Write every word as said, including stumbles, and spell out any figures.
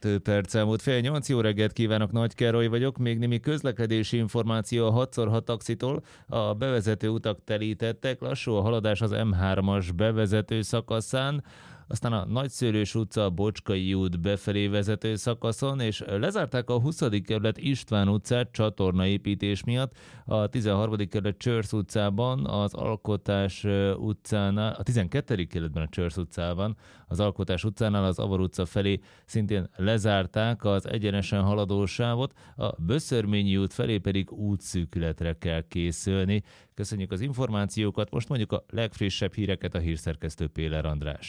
Kettő perc elmúlt fél nyolc, jó reggelt kívánok, Nagy Károly vagyok, még némi közlekedési információ a hat szor hat taxitól, a bevezető utak telítettek, lassú a haladás az M hármas bevezető szakaszán, aztán a Nagyszőlős utca, a Bocskai út befelé vezető szakaszon, és lezárták a huszadik kerület István utcát csatornaépítés miatt, a tizenharmadik kerület Csörsz utcában, az Alkotás utcánál, a tizenkettedik kerületben a Csörsz utcában, az Alkotás utcánál az Avar utca felé szintén lezárták az egyenesen haladó sávot, a Böszörményi út felé pedig útszűkületre kell készülni. Köszönjük az információkat, most mondjuk a legfrissebb híreket, a hírszerkesztő Péler András.